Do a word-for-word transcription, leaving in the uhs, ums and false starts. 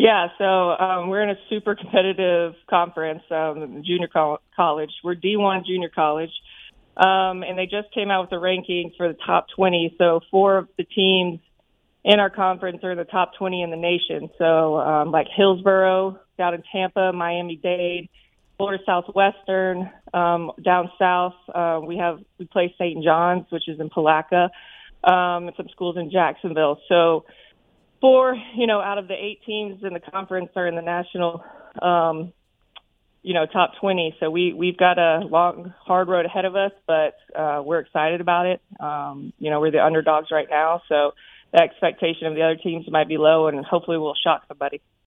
Yeah, so um, we're in a super competitive conference, um, junior co- college. We're D one junior college, um, and they just came out with the rankings for the top twenty. So four of the teams in our conference are in the top twenty in the nation. So um, like Hillsboro, down in Tampa, Miami-Dade, Florida Southwestern, um, down south. Uh, we have we play Saint John's, which is in Palatka, um, and some schools in Jacksonville. So four, you know, out of the eight teams in the conference are in the national, um, you know, top twenty. So we, we've got a long, hard road ahead of us, but uh, we're excited about it. Um, you know, we're the underdogs right now, so the expectation of the other teams might be low, and hopefully we'll shock somebody.